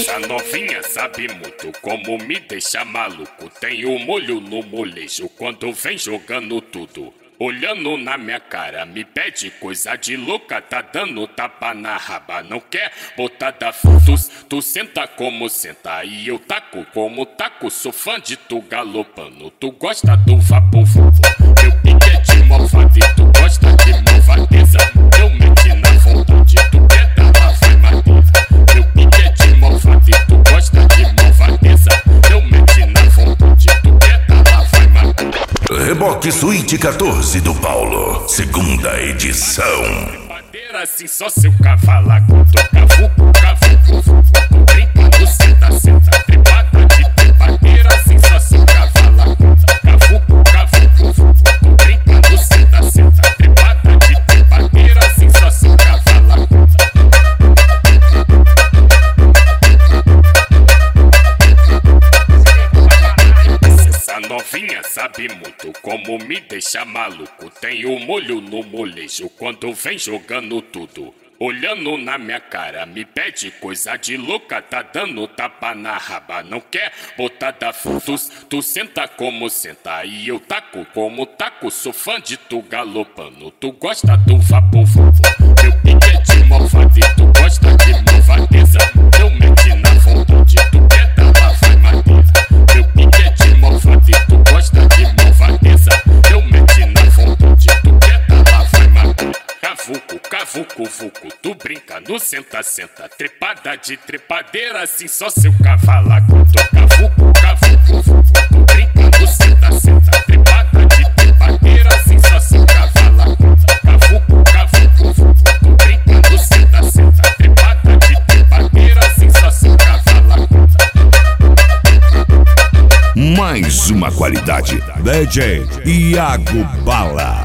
Essa novinha sabe muito como me deixa maluco. Tem o molho no molejo quando vem jogando tudo. Olhando na minha cara, me pede coisa de louca. Tá dando tapa na raba, não quer botar da frutos. Tu senta como senta e eu taco como taco. Sou fã de tu galopando, tu gosta do vapo-vupo. Meu pique é de malvado e tu gosta de malvadeza. Eu meti na vontade, tu quer dar lá vai madeira. Meu pique é de malvado e tu gosta de malvadeza. Eu meti na vontade, tu quer dar lá vai madeira. Reboque Suíte 14 do Paulo, segunda edição. Madeira assim só seu cavalaco. Tô cavuco, cavuco, vuco. Brincando, senta, senta. Trepada de trepadeira assim só seu cavalaco. Cavuco, cavuco, vuco. Brincando, senta, senta. Trepada de trepadeira assim só seu cavalaco. Essa novinha sabe muito como me deixa maluco. Tem o molho no molejo quando vem jogando tudo. Olhando na minha cara, me pede coisa de louca. Tá dando tapa na raba, não quer botar da frutos. Tu senta como senta e eu taco como taco. Sou fã de tu galopando, tu gosta do vapo-vupo. Meu pique é de malvado e tu gosta de malvadeza. Eu meti na vontade, tu quer dar lá vai madeira. Meu pique é de malvado e tu gosta de malvadeza. Eu meti na vontade, tu quer dar lá vai madeira. Cavuco, cavuco, vuco, tu brinca no senta, senta. Trepada de trepadeira assim só seu cavalaco. Tô cavuco, cavuco, vuco, tu brinca no senta, senta. Trepada de trepadeira assim só seu cavalaco. Cavuco, cavuco, vuco, tu brinca no senta, senta. Trepada de trepadeira assim só seu cavalaco. Mais uma qualidade, DJ Iago Bala.